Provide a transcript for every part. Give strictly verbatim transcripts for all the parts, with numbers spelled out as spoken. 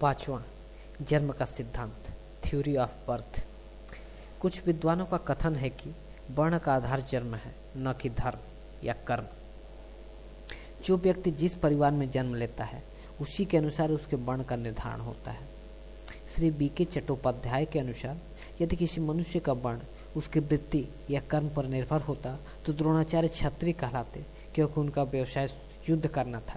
पांचवा, जन्म का सिद्धांत, थ्योरी ऑफ बर्थ। कुछ विद्वानों का कथन है कि वर्ण का आधार जन्म है, न कि धर्म या कर्म। जो व्यक्ति जिस परिवार में जन्म लेता है उसी के अनुसार उसके वर्ण का निर्धारण होता है। श्री बी के चट्टोपाध्याय के अनुसार यदि किसी मनुष्य का वर्ण उसकी वृत्ति या कर्म पर निर्भर होता तो द्रोणाचार्य क्षत्रिय कहलाते, क्योंकि उनका व्यवसाय युद्ध करना था।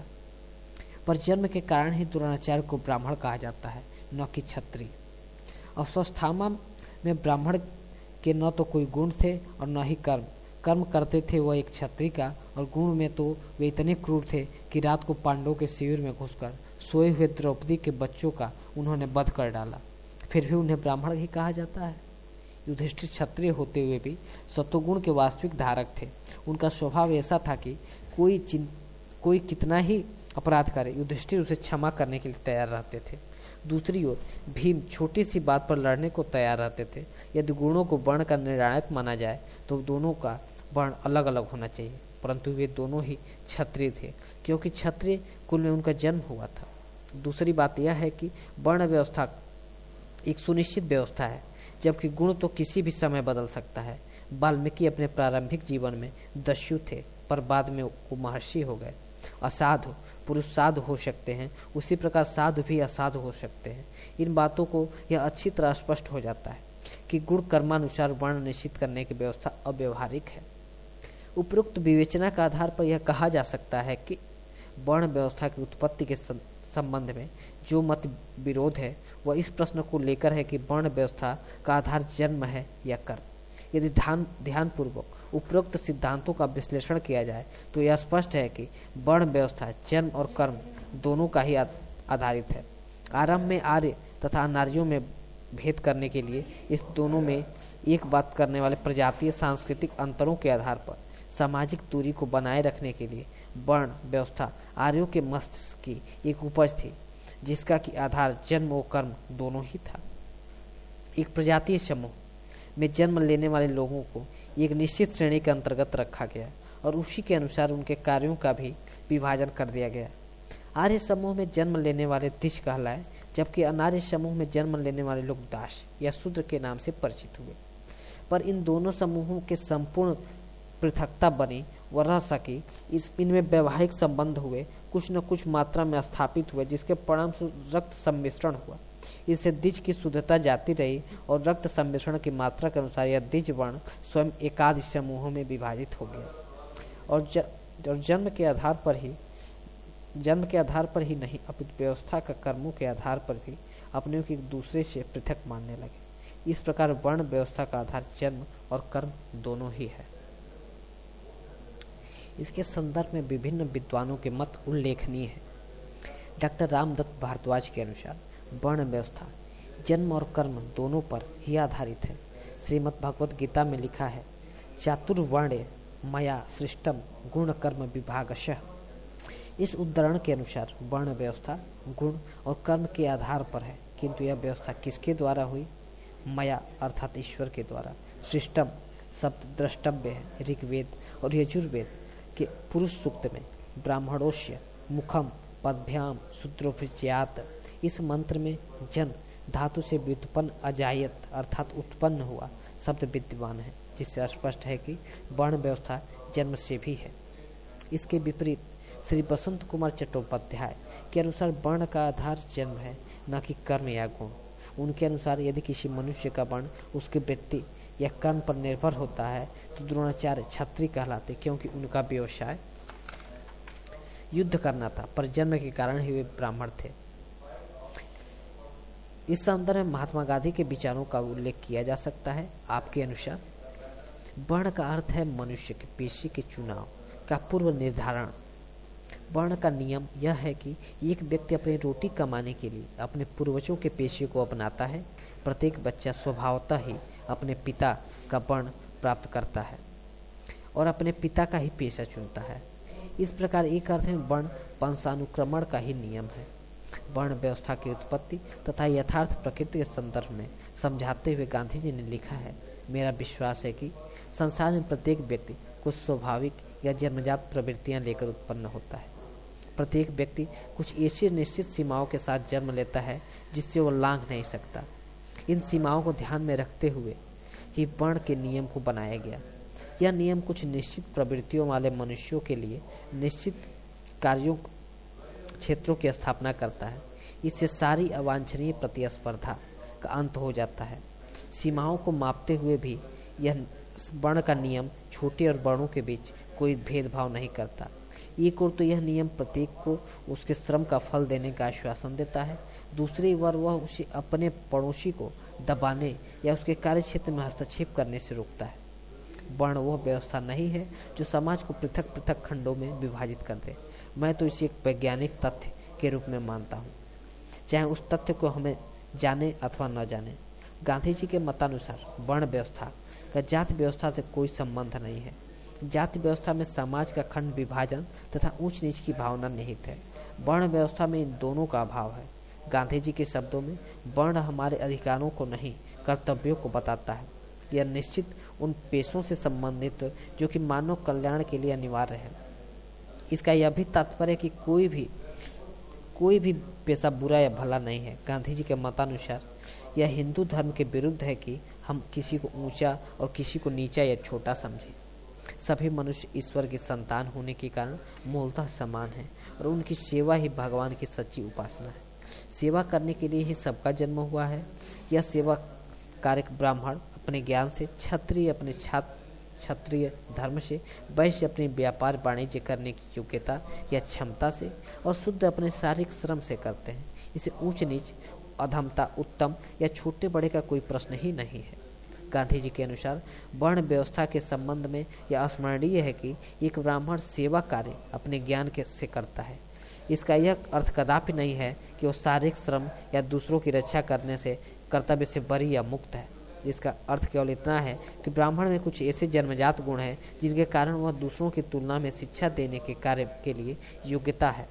पर जन्म के कारण ही द्रोणाचार्य को ब्राह्मण कहा जाता है, न कि क्षत्रिय। अश्वत्थामा में ब्राह्मण के न तो कोई गुण थे और न ही कर्म। कर्म करते थे वह एक क्षत्रिय का, और गुण में तो वे इतने क्रूर थे कि रात को पांडवों के शिविर में घुसकर सोए हुए द्रौपदी के बच्चों का उन्होंने वध कर डाला। फिर भी उन्हें ब्राह्मण ही कहा जाता है। युधिष्ठिर क्षत्रिय होते हुए भी सत्वगुण के वास्तविक धारक थे। उनका स्वभाव ऐसा था कि कोई चिं कोई कितना ही अपराध करे, युधिष्ठिर उसे क्षमा करने के लिए तैयार रहते थे। दूसरी ओर भीम छोटी सी बात पर लड़ने को तैयार रहते थे। यदि गुणों को वर्ण का निर्णायक माना जाए तो दोनों का वर्ण अलग अलग होना चाहिए, परंतु वे दोनों ही क्षत्रिय थे, क्योंकि क्षत्रिय कुल में उनका जन्म हुआ था। दूसरी बात यह है कि वर्ण व्यवस्था एक सुनिश्चित व्यवस्था है, जबकि गुण तो किसी भी समय बदल सकता है। वाल्मीकि अपने प्रारंभिक जीवन में दस्यु थे, पर बाद में वो महर्षि हो गए। असाधु पुरुष साधु हो सकते हैं, उसी प्रकार साधु भी असाधु हो सकते हैं। इन बातों को यह अच्छी तरह स्पष्ट हो जाता है कि गुण कर्मानुसार वर्ण निश्चित करने की व्यवस्था अव्यवहारिक है। उपरोक्त विवेचना का आधार पर यह कहा जा सकता है कि वर्ण व्यवस्था की उत्पत्ति के संबंध में जो मत विरोध है वह इस प्रश्न को लेकर है कि वर्ण व्यवस्था का आधार जन्म है या कर्म। यदि ध्यान ध्यानपूर्वक उपरोक्त सिद्धांतों का विश्लेषण किया जाए तो यह स्पष्ट है कि वर्ण व्यवस्था जन्म और कर्म दोनों का ही आधारित है। आरंभ में आर्य तथा अनार्यों में भेद करने के लिए इस दोनों में एक बात करने वाले प्रजातीय सांस्कृतिक अंतरों के आधार पर सामाजिक दूरी को बनाए रखने के लिए वर्ण व्यवस्था आर्यों के मस्तिष्क की एक उपज थी, जिसका कि आधार जन्म और कर्म दोनों ही था। एक प्रजातीय समूह में जन्म लेने वाले लोगों को एक निश्चित श्रेणी के अंतर्गत रखा गया और उसी के अनुसार उनके कार्यों का भी विभाजन कर दिया गया। आर्य समूह में जन्म लेने वाले द्विज कहलाए, जबकि अनार्य समूह में जन्म लेने वाले लोग दास या शूद्र के नाम से परिचित हुए। पर इन दोनों समूहों के संपूर्ण पृथकता बनी व रह सकी, इस इनमें वैवाहिक संबंध हुए, कुछ न कुछ मात्रा में स्थापित हुए, जिसके परिणाम रक्त सम्मिश्रण हुआ। इससे द्विज की शुद्धता जाती रही और रक्त सम्मिश्रण की मात्रा के अनुसार यह द्विज वर्ण स्वयं एकादश समूहों में विभाजित हो गया। और, ज, और जन्म के आधार पर ही जन्म के आधार पर ही नहीं अपितु व्यवस्था का कर्मों के आधार पर भी अपने को एक दूसरे से पृथक मानने लगे। इस प्रकार वर्ण व्यवस्था का आधार जन्म और कर्म दोनों ही है। इसके संदर्भ में विभिन्न विद्वानों के मत उल्लेखनीय है। डॉक्टर रामदत्त भारद्वाज के अनुसार वर्ण व्यवस्था जन्म और कर्म दोनों पर ही आधारित है। श्रीमद् भगवत गीता में लिखा है, चातुर्वर्ण्य मया सृष्टम गुण कर्म विभागशः। इस उद्धरण के अनुसार वर्ण व्यवस्था गुण और कर्म के आधार पर है, किंतु यह व्यवस्था किसके द्वारा हुई? मया अर्थात ईश्वर के द्वारा। सृष्टम शब्द द्रष्टव्य है। ऋग्वेद और यजुर्वेद के पुरुष सूक्त में ब्राह्मणोस्य मुखम पदभ्याम शूद्रोभिज्ञात, इस मंत्र में जन धातु से व्युत्पन्न अजायत अर्थात उत्पन्न हुआ शब्द विद्यमान है, जिससे स्पष्ट है कि वर्ण व्यवस्था जन्म से भी है। इसके विपरीत श्री बसंत कुमार चट्टोपाध्याय के अनुसार वर्ण का आधार जन्म है, न कि कर्म या गुण। उनके अनुसार यदि किसी मनुष्य का वर्ण उसकी वृत्ति या कर्म पर निर्भर होता है तो द्रोणाचार्य क्षत्रिय कहलाते, क्योंकि उनका व्यवसाय युद्ध करना था, पर जन्म के कारण ही वे ब्राह्मण थे। इस संदर्भ में महात्मा गांधी के विचारों का उल्लेख किया जा सकता है। आपके अनुसार वर्ण का अर्थ है मनुष्य के पेशे के चुनाव का पूर्व निर्धारण। वर्ण का नियम यह है कि एक व्यक्ति अपनी रोटी कमाने के लिए अपने पूर्वजों के पेशे को अपनाता है। प्रत्येक बच्चा स्वभावतः ही अपने पिता का वर्ण प्राप्त करता है और अपने पिता का ही पेशा चुनता है। इस प्रकार एक अर्थ में वर्ण वंशानुक्रमण का ही नियम है। वर्ण व्यवस्था की उत्पत्ति तथा यथार्थ प्रकृति के संदर्भ में समझाते हुए गांधी जी ने लिखा है, मेरा विश्वास है कि संसार में प्रत्येक व्यक्ति कुछ स्वाभाविक या जन्मजात प्रवृत्तियां लेकर उत्पन्न होता है। प्रत्येक व्यक्ति कुछ ऐसी निश्चित सीमाओं के साथ जन्म लेता है जिससे वो लांघ नहीं सकता। इन सीमाओं को ध्यान में रखते हुए ही वर्ण के नियम को बनाया गया। यह नियम कुछ निश्चित प्रवृत्तियों वाले मनुष्यों के लिए निश्चित कार्यों क्षेत्रों की स्थापना करता है। इससे सारी अवांछनीय प्रतिस्पर्धा का अंत हो जाता है। सीमाओं को मापते हुए भी यह वर्ण का नियम छोटे और बड़ों के बीच कोई भेदभाव नहीं करता। एक ओर तो यह नियम प्रत्येक को उसके श्रम का फल देने का आश्वासन देता है, दूसरी ओर वह उसे अपने पड़ोसी को दबाने या उसके कार्य क्षेत्र में हस्तक्षेप करने से रोकता है। वर्ण वह व्यवस्था नहीं है जो समाज को पृथक पृथक खंडों में विभाजित कर दे। मैं तो इसे एक वैज्ञानिक तथ्य के रूप में मानता हूँ, चाहे उस तथ्य को हमें जाने अथवा न जाने। गांधी जी के मतानुसार वर्ण व्यवस्था का जाति व्यवस्था से कोई संबंध नहीं है। जाति व्यवस्था में समाज का खंड विभाजन तथा ऊंच नीच की भावना निहित है। वर्ण व्यवस्था में इन दोनों का अभाव है। गांधी जी के शब्दों में वर्ण हमारे अधिकारों को नहीं, कर्तव्यों को बताता है। यह निश्चित उन पेशों से संबंधित जो कि मानव कल्याण के लिए अनिवार्य है। इसका यह भी तात्पर्य कि कोई भी कोई भी पेशा बुरा या भला नहीं है। गांधी जी के मतानुसार यह हिंदू धर्म के विरुद्ध है कि हम किसी को ऊंचा और किसी को नीचा या छोटा समझें। सभी मनुष्य ईश्वर की संतान होने के कारण मूलतः समान है और उनकी सेवा ही भगवान की सच्ची उपासना है। सेवा करने के लिए ही सबका जन्म हुआ है। यह सेवा कार्य ब्राह्मण अपने ज्ञान से, क्षत्रिय अपने छात्र क्षत्रिय धर्म से, वैश्य अपने व्यापार वाणिज्य करने की योग्यता या क्षमता से और शुद्ध अपने शारीरिक श्रम से करते हैं। इसे ऊंच नीच, अधमता, उत्तम या छोटे बड़े का कोई प्रश्न ही नहीं है। गांधी जी के अनुसार वर्ण व्यवस्था के संबंध में यह स्मरणीय है कि एक ब्राह्मण सेवा कार्य अपने ज्ञान के से करता है। इसका यह अर्थ कदापि नहीं है कि वो शारीरिक श्रम या दूसरों की रक्षा करने से कर्तव्य से बरी या मुक्त है। इसका अर्थ केवल इतना है कि ब्राह्मण में कुछ ऐसे जन्मजात गुण हैं जिनके कारण वह दूसरों की तुलना में शिक्षा देने के कार्य के लिए योग्यता है।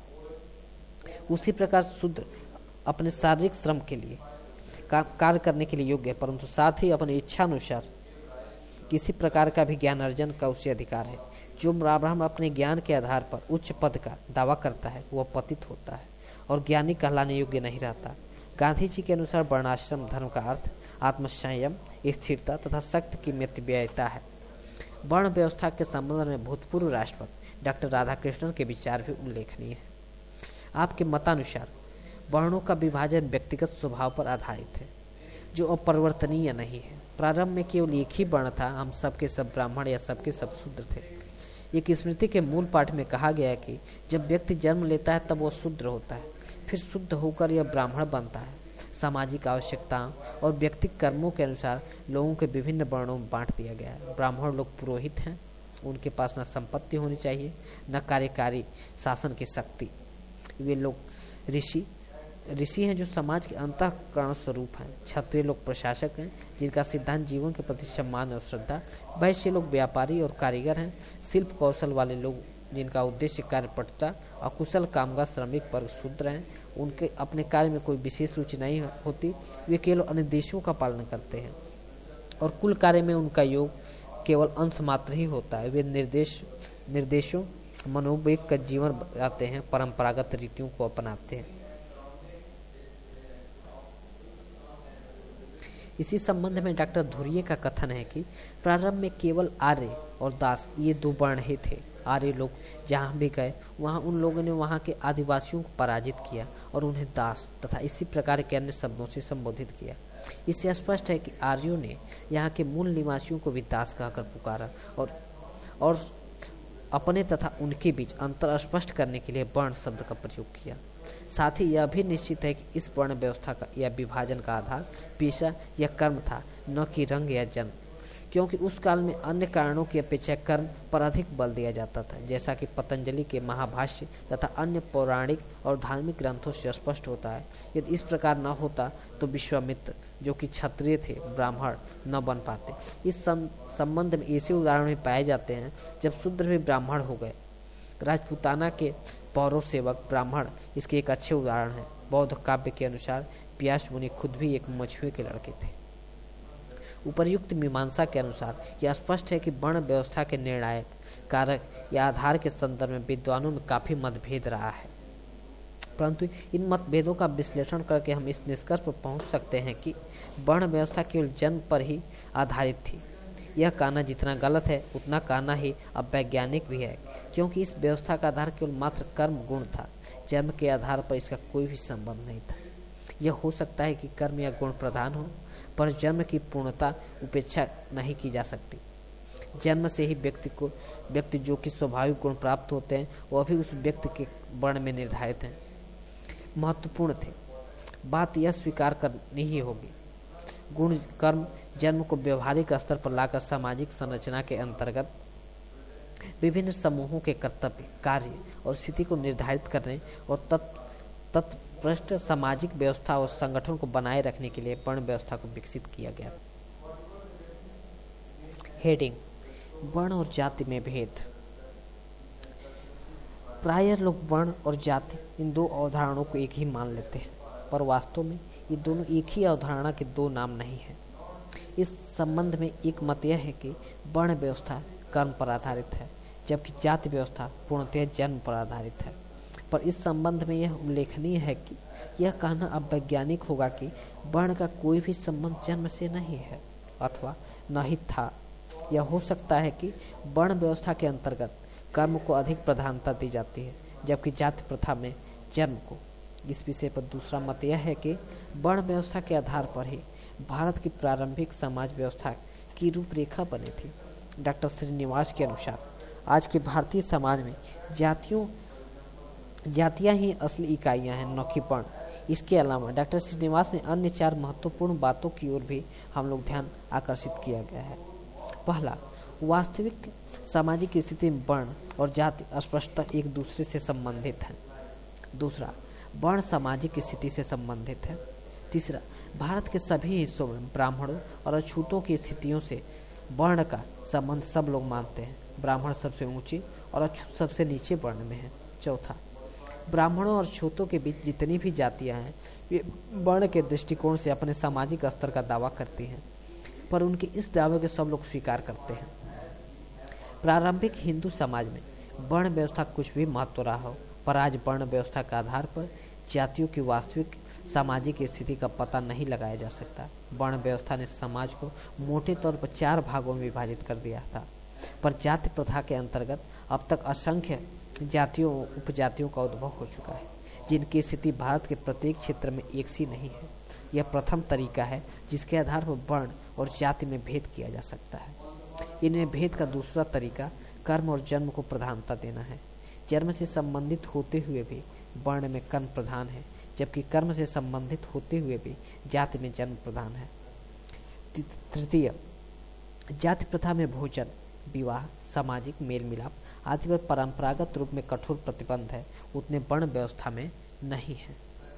उसी प्रकार शूद्र अपने शारीरिक श्रम के लिए कार्य करने के लिए योग्य है, परंतु साथ ही अपनी इच्छा अनुसार किसी प्रकार का भी ज्ञान अर्जन का उसे अधिकार है। जो ब्राह्मण अपने ज्ञान के आधार पर उच्च पद का दावा करता है वह पतित होता है और ज्ञानी कहलाने योग्य नहीं रहता। गांधी जी के अनुसार वर्णाश्रम धर्म का अर्थ आत्मसंयम, स्थिरता तथा सख्त की मितव्ययिता है। वर्ण व्यवस्था के संबंध में भूतपूर्व राष्ट्रपति डॉक्टर राधाकृष्णन के विचार भी उल्लेखनीय है। आपके मतानुसार वर्णों का विभाजन व्यक्तिगत स्वभाव पर आधारित है जो अपरिवर्तनीय नहीं है। प्रारंभ में केवल एक ही वर्ण था, हम सबके सब ब्राह्मण या सबके सब शूद्र थे। एक स्मृति के मूल पाठ में कहा गया है कि जब व्यक्ति जन्म लेता है तब वह शूद्र होता है, फिर शुद्ध होकर यह ब्राह्मण बनता है। सामाजिक आवश्यकताओं और व्यक्तिगत कर्मों के अनुसार लोगों के विभिन्न वर्णों में बांट दिया गया है। ब्राह्मण लोग पुरोहित हैं, उनके पास न संपत्ति होनी चाहिए न कार्यकारी शासन की शक्ति। वे लोग ऋषि ऋषि हैं जो समाज के अंतःकरण स्वरूप हैं। क्षत्रिय लोग प्रशासक हैं जिनका सिद्धांत जीवन के प्रति सम्मान और श्रद्धा। वैश्य लोग व्यापारी और कारीगर हैं। शिल्प कौशल वाले लोग जिनका उद्देश्य कार्यपटुता और कुशल कामगार श्रमिक वर्ग शूद्र हैं। उनके अपने कार्य में कोई विशेष रुचि नहीं होती, वे केवल अनुदेशों का पालन करते हैं और कुल कार्य में उनका योग केवल अंश मात्र ही होता है। वे निर्देश निर्देशों मनोवेग का जीवन बनाते हैं, परंपरागत रीतियों को अपनाते हैं। इसी संबंध में डॉक्टर धुरिये का कथन है कि प्रारंभ में केवल आर्य और दास ये दो वर्ण ही थे। आर्य लोग जहाँ भी गए वहाँ उन लोगों ने वहाँ के आदिवासियों को पराजित किया और उन्हें दास तथा इसी प्रकार के अन्य शब्दों से संबोधित किया। इससे स्पष्ट है कि आर्यों ने यहाँ के मूल निवासियों को भी दास कहकर पुकारा और और अपने तथा उनके बीच अंतर स्पष्ट करने के लिए वर्ण शब्द का प्रयोग किया। साथ ही यह भी निश्चित है कि इस वर्ण व्यवस्था का या विभाजन का आधार पेशा या कर्म था, न कि रंग या जन्म, क्योंकि उस काल में अन्य कारणों की अपेक्षा कर्म पर अधिक बल दिया जाता था, जैसा कि पतंजलि के महाभाष्य तथा अन्य पौराणिक और धार्मिक ग्रंथों से स्पष्ट होता है। यदि इस प्रकार न होता तो विश्वामित्र जो कि क्षत्रिय थे ब्राह्मण न बन पाते। इस संबंध में ऐसे उदाहरण भी पाए जाते हैं जब शूद्र भी ब्राह्मण हो गए। राजपूताना के पौरव सेवक ब्राह्मण इसके एक अच्छे उदाहरण है। बौद्ध काव्य के अनुसार व्यास मुनि खुद भी एक मछुए के लड़के थे। उपर्युक्त मीमांसा के अनुसार यह स्पष्ट है कि वर्ण व्यवस्था के निर्णायक कारक या आधार के संदर्भ में विद्वानों में काफी मतभेद रहा है। परंतु इन मतभेदों का विश्लेषण करके हम इस निष्कर्ष पर पहुंच सकते हैं कि वर्ण व्यवस्था केवल जन्म पर ही आधारित थी। यह कहना जितना गलत है उतना कहना ही अवैज्ञानिक भी है, क्योंकि इस व्यवस्था का आधार केवल मात्र कर्म गुण था। जन्म के आधार पर इसका कोई भी संबंध नहीं था। यह हो सकता है कि कर्म या गुण प्रधान हो, पर जन्म की पूर्णता उपेक्षा नहीं की जा सकती। जन्म से ही व्यक्ति को व्यक्ति जो कि स्वाभाविक गुण प्राप्त होते हैं वह भी उस व्यक्ति के वर्ण में निर्धारित हैं, महत्वपूर्ण थे। बात यह स्वीकार करनी ही होगी। गुण कर्म जन्म को व्यवहारिक स्तर पर लाकर सामाजिक संरचना के अंतर्गत विभिन्न समूहों के कर्तव्य, कार्य और स्थिति को निर्धारित करने और तत्पृष्ठ सामाजिक व्यवस्था और संगठन को बनाए रखने के लिए वर्ण व्यवस्था को विकसित किया गया। हेडिंग: वर्ण और जाति में भेद। प्रायः लोग वर्ण और जाति इन दो अवधारणाओं को एक ही मान लेते हैं, पर वास्तव में ये दोनों एक ही अवधारणा के दो नाम नहीं हैं। इस संबंध में एक मत यह है कि वर्ण व्यवस्था कर्म पर आधारित है, जबकि जाति व्यवस्था पूर्णतः जन्म पर आधारित है। पर इस संबंध में यह उल्लेखनीय है कि यह कहना अवैज्ञानिक होगा कि वर्ण का कोई भी संबंध जन्म से नहीं है अथवा न ही था। यह हो सकता है कि वर्ण व्यवस्था के अंतर्गत कर्म को अधिक प्रधानता दी जाती है, जबकि जाति प्रथा में जन्म को। इस विषय पर दूसरा मत यह है कि वर्ण व्यवस्था के आधार पर ही भारत की प्रारंभिक समाज व्यवस्था की रूपरेखा बनी थी। डॉक्टर श्रीनिवास के अनुसार आज के भारतीय समाज में जातियों जातियां ही असली इकाइयां हैं, न कि वर्ण। इसके अलावा डॉक्टर श्रीनिवास ने अन्य चार महत्वपूर्ण बातों की ओर भी हम लोग ध्यान आकर्षित किया गया है। पहला, वास्तविक सामाजिक स्थिति में वर्ण और जाति स्पष्टतः एक दूसरे से संबंधित हैं। दूसरा, वर्ण सामाजिक स्थिति से संबंधित है। तीसरा, भारत के सभी हिस्सों में ब्राह्मणों और अछूतों की स्थितियों से वर्ण का संबंध सब लोग मानते हैं। ब्राह्मण सबसे ऊंचे और अछूत सबसे नीचे वर्ण में है। चौथा, ब्राह्मणों और अछूतों के बीच जितनी भी जातियां हैं वे वर्ण के दृष्टिकोण से अपने सामाजिक स्तर का दावा करती हैं, पर उनके इस दावे को सब लोग स्वीकार करते हैं। प्रारंभिक हिंदू समाज में वर्ण व्यवस्था कुछ भी महत्व रहा हो, पर आज वर्ण व्यवस्था के आधार पर जातियों की वास्तविक सामाजिक स्थिति का पता नहीं लगाया जा सकता। वर्ण व्यवस्था ने समाज को मोटे तौर पर चार भागों में विभाजित कर दिया था, पर जाति प्रथा के अंतर्गत अब तक असंख्य जातियों उपजातियों का उद्भव हो चुका है, जिनकी स्थिति भारत के प्रत्येक क्षेत्र में एक सी नहीं है। यह प्रथम तरीका है जिसके आधार पर वर्ण और जाति में भेद किया जा सकता है। इनमें भेद का दूसरा तरीका कर्म और जन्म को प्रधानता देना है। जन्म से संबंधित होते हुए भी वर्ण में कर्म प्रधान है, जबकि कर्म से संबंधित होते हुए भी जाति में जन्म प्रधान है। तृतीय, जाति प्रथा में भोजन, विवाह, सामाजिक मेल मिलाप आदि पर परंपरागत रूप में कठोर प्रतिबंध है, उतने वर्ण व्यवस्था में नहीं है।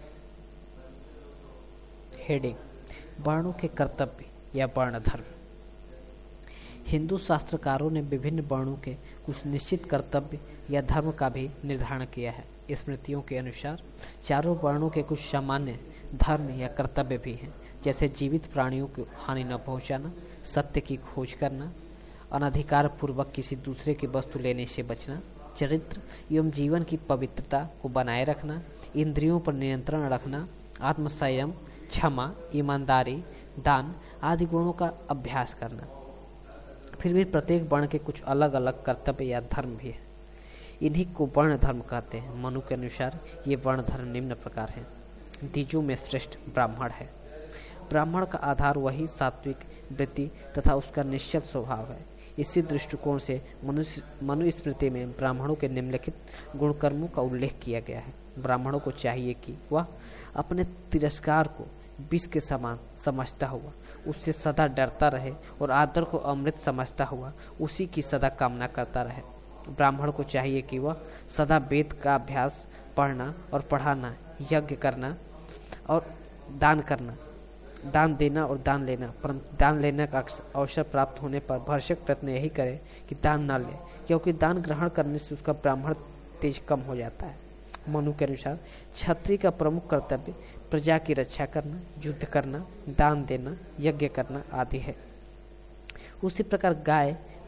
हेडिंग: वर्णों के कर्तव्य या वर्ण धर्म। हिंदू शास्त्रकारों ने विभिन्न वर्णों के कुछ निश्चित कर्तव्य या धर्म का भी निर्धारण किया है। स्मृतियों के अनुसार चारों वर्णों के कुछ सामान्य धर्म या कर्तव्य भी हैं, जैसे जीवित प्राणियों को हानि न पहुंचाना, सत्य की खोज करना, अनधिकार पूर्वक किसी दूसरे की वस्तु लेने से बचना, चरित्र एवं जीवन की पवित्रता को बनाए रखना, इंद्रियों पर नियंत्रण रखना, आत्मसंयम, क्षमा, ईमानदारी, दान आदि गुणों का अभ्यास करना। फिर भी प्रत्येक वर्ण के कुछ अलग अलग कर्तव्य या धर्म भी हैं। इन्हीं को वर्ण धर्म कहते हैं। मनु के अनुसार ये वर्ण धर्म निम्न प्रकार है। द्विजों में श्रेष्ठ ब्राह्मण है। ब्राह्मण का आधार वही सात्विक वृत्ति तथा उसका निश्चल स्वभाव है। इसी दृष्टिकोण से मनुष्य मनुस्मृति में ब्राह्मणों के निम्नलिखित गुणकर्मों का उल्लेख किया गया है। ब्राह्मणों को चाहिए कि वह अपने तिरस्कार को विष के समान समझता हुआ उससे सदा डरता रहे और आदर को अमृत समझता हुआ उसी की सदा कामना करता रहे। ब्राह्मण को चाहिए कि वह सदा वेद का अभ्यास, पढ़ना और पढ़ाना, यज्ञ करना और दान करना, दान देना और दान लेना, परंतु दान लेने का अवसर प्राप्त होने पर भरसक प्रयत्न यही करे कि दान न ले, क्योंकि दान ग्रहण करने से उसका ब्राह्मण तेज कम हो जाता है। मनु के अनुसार क्षत्रिय का प्रमुख कर्तव्य प्रजा की रक्षा करना, युद्ध करना, दान देना, यज्ञ करना आदि है। उसी प्रकार गाय,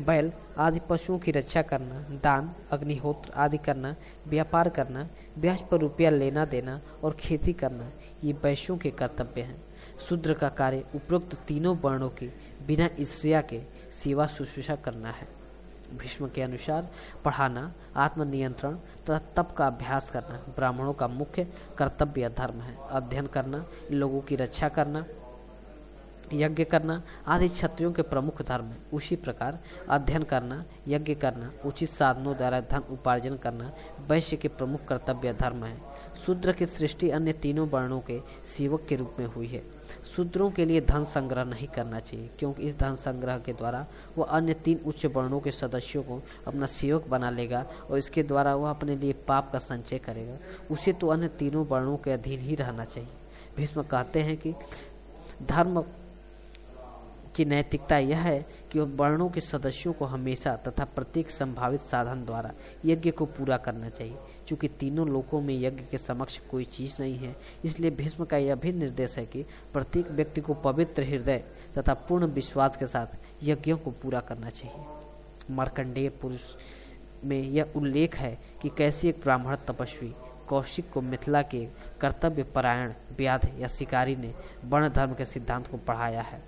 बैल आदि पशुओं की रक्षा करना, दान, अग्निहोत्र आदि करना, व्यापार करना, ब्याज पर रुपया लेना देना और खेती करना, ये वैश्यों के कर्तव्य हैं। शूद्र का कार्य उपरोक्त तीनों वर्णों की बिना ईर्ष्या के सेवा शुश्रूषा करना है। भीष्म के अनुसार पढ़ाना, आत्मनियंत्रण तथा तप का अभ्यास करना ब्राह्मणों का मुख्य कर्तव्य धर्म है। अध्ययन करना, लोगों की रक्षा करना, यज्ञ करना आदि क्षत्रियों के प्रमुख धर्म है। उसी प्रकार अध्ययन करना, यज्ञ करना, उचित साधनों द्वारा धन उपार्जन करना वैश्य के प्रमुख कर्तव्य धर्म है। शूद्र की सृष्टि अन्य तीनों वर्णों के सेवक के रूप में हुई है। शूद्रों के लिए धन संग्रह नहीं करना चाहिए, क्योंकि इस धन संग्रह के द्वारा वह अन्य तीन उच्च वर्णों के सदस्यों को अपना सेवक बना लेगा और इसके द्वारा वह अपने लिए पाप का संचय करेगा। उसे तो अन्य तीनों वर्णों के अधीन ही रहना चाहिए। भीष्म कहते हैं कि धर्म की नैतिकता यह है कि वह वर्णों के सदस्यों को हमेशा तथा प्रत्येक संभावित साधन द्वारा यज्ञ को पूरा करना चाहिए। चूंकि तीनों लोकों में यज्ञ के समक्ष कोई चीज नहीं है, इसलिए भीष्म का यह भी निर्देश है कि प्रत्येक व्यक्ति को पवित्र हृदय तथा पूर्ण विश्वास के साथ यज्ञों को पूरा करना चाहिए। मार्कंडेय पुरुष में यह उल्लेख है कि कैसे एक ब्राह्मण तपस्वी कौशिक को मिथिला के कर्तव्य परायण व्याध या शिकारी ने वर्ण धर्म के सिद्धांत को पढ़ाया है।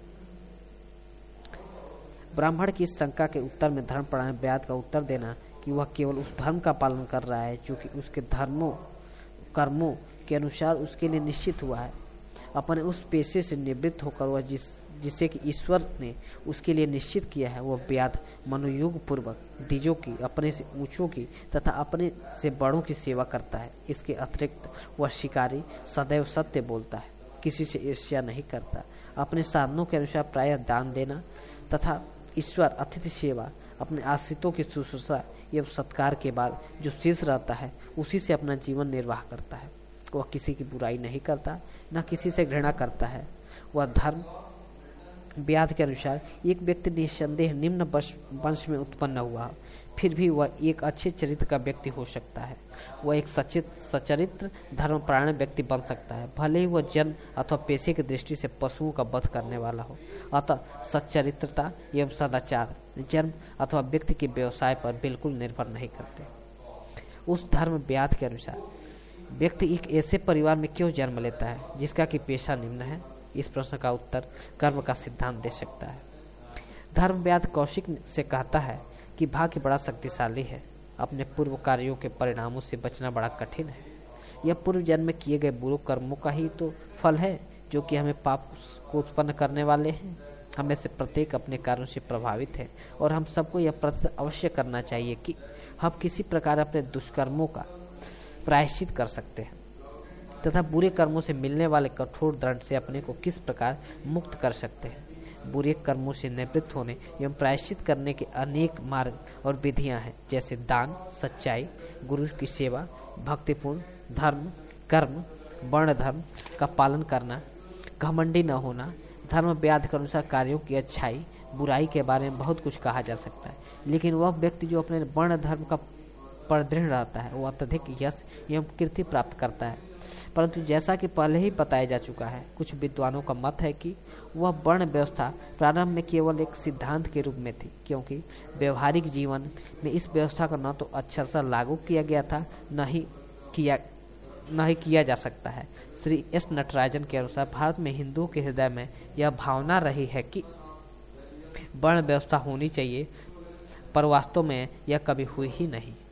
ब्राह्मण की इस शंका के उत्तर में धर्मपरायण व्याध का उत्तर देना कि वह केवल उस धर्म का पालन कर रहा है जो कि उसके धर्मों कर्मों के अनुसार उसके लिए निश्चित हुआ है। अपने उस पेशे से निवृत्त होकर वह जिस जिसे कि ईश्वर ने उसके लिए निश्चित किया है, वह व्याध मनोयोग पूर्वक द्विजों की, अपने से ऊंचों की तथा अपने से बड़ों की सेवा करता है। इसके अतिरिक्त वह शिकारी सदैव सत्य बोलता है, किसी से ईर्ष्या नहीं करता, अपने साधनों के अनुसार प्रायः दान देना तथा ईश्वर अतिथि सेवा, अपने आश्रितों की शुश्रूषा एवं सत्कार के बाद जो शेष रहता है उसी से अपना जीवन निर्वाह करता है। वह किसी की बुराई नहीं करता, न किसी से घृणा करता है। वह धर्म व्याध के अनुसार एक व्यक्ति निसंदेह निम्न वंश में उत्पन्न हुआ, फिर भी वह एक अच्छे चरित्र का व्यक्ति हो सकता है। वह एक सचित सचरित्र धर्मपरायण व्यक्ति बन सकता है, भले ही वह जन्म अथवा पेशे की दृष्टि से पशुओं का वध करने वाला हो। अतः सच्चरित्रता एवं सदाचार जन्म अथवा व्यक्ति के व्यवसाय पर बिल्कुल निर्भर नहीं करते। उस धर्म व्याध के अनुसार व्यक्ति एक ऐसे परिवार में क्यों जन्म लेता है जिसका कि पेशा निम्न है? इस प्रश्न का उत्तर कर्म का सिद्धांत दे सकता है। धर्म व्याध कौशिक से कहता है कि भाग्य बड़ा शक्तिशाली है, अपने पूर्व कार्यों के परिणामों से बचना बड़ा कठिन है। यह पूर्व जन्म में किए गए बुरे कर्मों का ही तो फल है जो कि हमें पाप को उत्पन्न करने वाले हैं। हमें से प्रत्येक अपने कार्यों से प्रभावित है और हम सबको यह प्रश्न अवश्य करना चाहिए कि हम किसी प्रकार अपने दुष्कर्मों का प्रायश्चित कर सकते हैं तथा बुरे कर्मों से मिलने वाले कठोर दंड से अपने को किस प्रकार मुक्त कर सकते हैं। बुरे कर्मों से निवृत्त होने एवं प्रायश्चित करने के अनेक मार्ग और विधियां हैं, जैसे दान, सच्चाई, गुरु की सेवा, भक्तिपूर्ण धर्म, कर्म, वर्ण धर्म का पालन करना, घमंडी न होना। धर्म व्याध के अनुसार कार्यों की अच्छाई बुराई के बारे में बहुत कुछ कहा जा सकता है, लेकिन वह व्यक्ति जो अपने वर्ण धर्म का पर दृढ़ रहता है वह अत्यधिक यश एवं कीर्ति प्राप्त करता है। परंतु जैसा कि पहले ही बताया जा चुका है, कुछ विद्वानों का मत है कि वह वर्ण व्यवस्था प्रारंभ में केवल एक सिद्धांत के रूप में थी, क्योंकि व्यवहारिक जीवन में इस व्यवस्था को न तो अक्षर से लागू किया गया था, न ही किया न ही किया जा सकता है। श्री एस नटराजन के अनुसार भारत में हिंदुओं के हृदय में यह भावना रही है कि वर्ण व्यवस्था होनी चाहिए, पर वास्तव में यह कभी हुई ही नहीं।